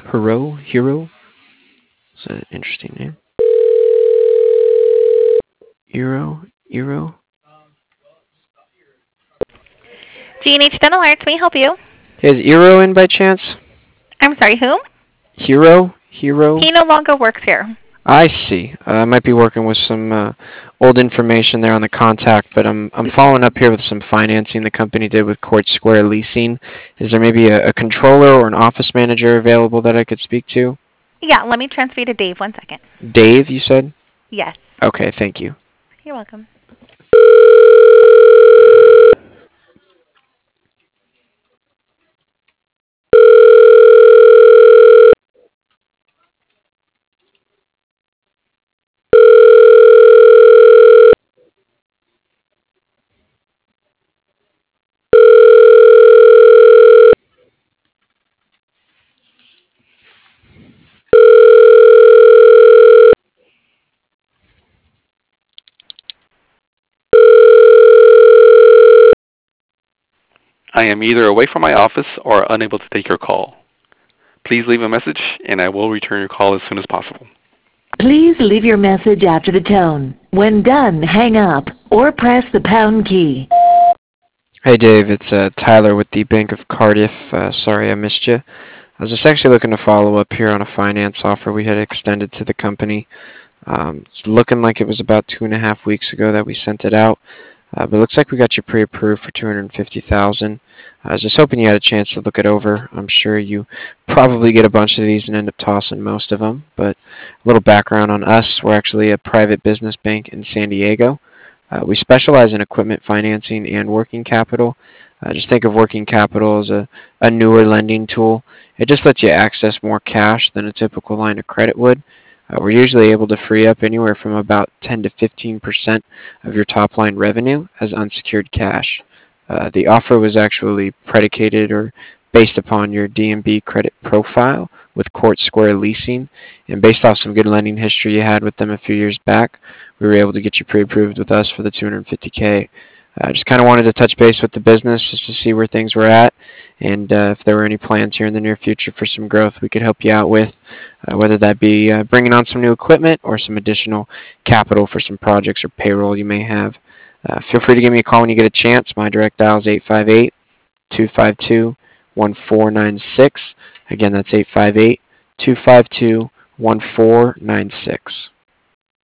Hero? It's an interesting name. Hero? G&H Dental Arts, may I help you? Hey, is Hero in by chance? I'm sorry, whom? Hero? He no longer works here. I see. I might be working with some old information there on the contact, but I'm following up here with some financing the company did with Court Square Leasing. Is there maybe a controller or an office manager available that I could speak to? Yeah, let me transfer you to Dave. 1 second. Dave, you said? Yes. Okay, thank you. You're welcome. I am either away from my office or unable to take your call. Please leave a message and I will return your call as soon as possible. Please leave your message after the tone. When done, hang up or press the pound key. Hey Dave, it's Tyler with the Bank of Cardiff. Sorry I missed you. I was just actually looking to follow up here on a finance offer we had extended to the company. It's looking like it was about 2.5 weeks ago that we sent it out. But it looks like we got you pre-approved for $250,000. I was just hoping you had a chance to look it over. I'm sure you probably get a bunch of these and end up tossing most of them. But a little background on us: we're actually a private business bank in San Diego. We specialize in equipment financing and working capital. Just think of working capital as a newer lending tool. It just lets you access more cash than a typical line of credit would. We're usually able to free up anywhere from about 10 to 15% of your top line revenue as unsecured cash. The offer was actually predicated or based upon your DMB credit profile with Court Square Leasing, and based off some good lending history you had with them a few years back, we were able to get you pre-approved with us for the 250K. I just kind of wanted to touch base with the business just to see where things were at, and if there were any plans here in the near future for some growth we could help you out with, whether that be bringing on some new equipment or some additional capital for some projects or payroll you may have. Feel free to give me a call when you get a chance. My direct dial is 858-252-1496. Again, that's 858-252-1496.